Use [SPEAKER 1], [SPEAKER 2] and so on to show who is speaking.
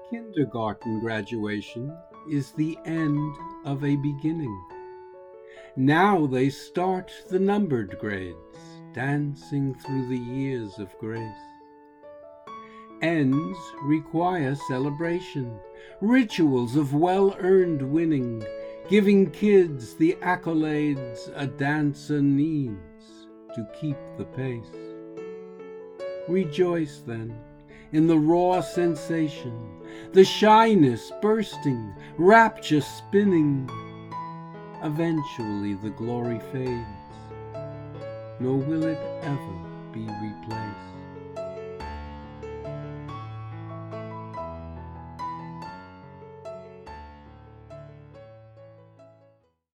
[SPEAKER 1] Kindergarten graduation is the end of a beginning. Now they start the numbered grades, dancing through the years of grace. Ends require celebration, rituals of well-earned winning, giving kids the accolades a dancer needs to keep the pace. Rejoice then in the raw sensation, the shyness bursting, rapture spinning. Eventually the glory fades, nor will it ever be replaced.